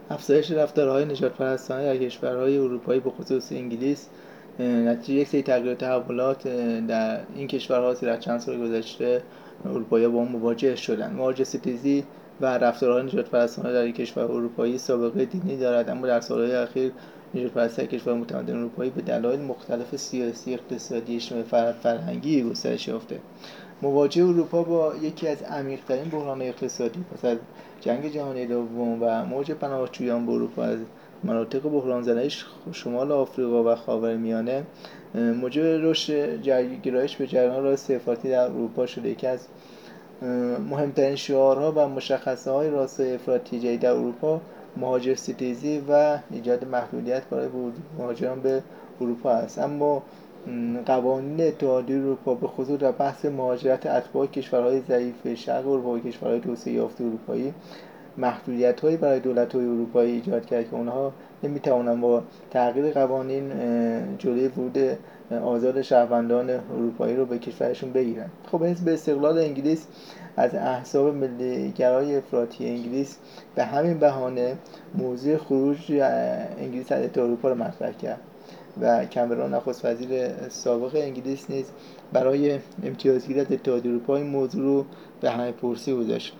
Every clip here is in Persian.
افزایش رفتارهای نژادپرستانه در کشورهای اروپایی به خصوص انگلیس نتیجه یک سری تغییر تحولات در این کشورها در چند سال گذشته اروپایی‌ها با آن مواجه شدند. مهاجرستیزی و رفتارهای نژادپرستانه در این کشور اروپایی سابقه دینی دارد، اما در سالهای اخیر نژادپرستی در کشور متمدن اروپایی به دلایل مختلف سیاسی، اقتصادی، اجتماعی، فرهنگی گسترش یافته. مواجهه اروپا با یکی از عمیق‌ترین بحران‌های اقتصادی پس از جنگ جهانی دوم و موج پناهجویان به اروپا از مناطق بحران زده شمال آفریقا و خاورمیانه موجب رشد گرایش به جریان راست افراطی در اروپا شده. یکی از مهمترین شعارها و مشخصه‌های راست افراطی جدید در اروپا مهاجرستیزی و ایجاد محدودیت برای مهاجران به اروپا است. اما قوانین اتحادیه اروپا به خصوص در بحث مهاجرت اتباع کشورهای ضعیف شرق اروپا و کشورهای توسعه یافته اروپایی محدودیت‌هایی برای دولت‌های اروپایی ایجاد کرد که اونها نمی‌توانند با تغییر قوانین جلوی ورود آزاد شهروندان اروپایی رو به کشورشون بگیرن. خب حزب استقلال انگلیس از احزاب ملی‌گرای افراطی انگلیس به همین بهانه موضوع خروج انگلیس از اتحادیه اروپا رو مطرح کرد و کامرون نخست وزیر سابق انگلیس نیز برای امتیازگیری از اتحادیه اروپا این موضوع رو به همه‌پرسی گذاشت.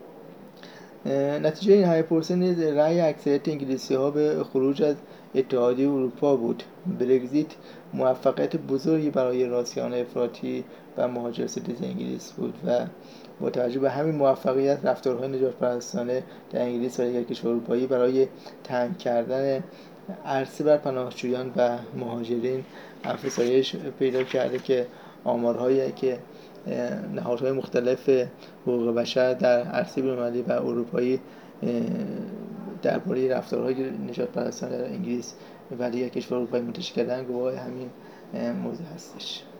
نتیجه این همه‌پرسی نیز رأی اکثریت انگلیسی‌ها به خروج از اتحادیه اروپا بود. برگزیت موفقیت بزرگی برای راسیان افراطی و مهاجرستیز انگلیس بود و با توجه به همین موفقیت رفتارهای نژادپرستانه در انگلیس و دیگر کشورهای اروپایی برای تنگ کردن عرصه بر پناهجویان و مهاجرین افزایش پیدا کرده که آمارهایی که نهادهای مختلف حقوق بشر در عرصه بین‌المللی و اروپایی درباره رفتارهای نژادپرستانه در انگلیس و دیگر کشورهای اروپایی منتشر کردن گواه همین موضوع هستش.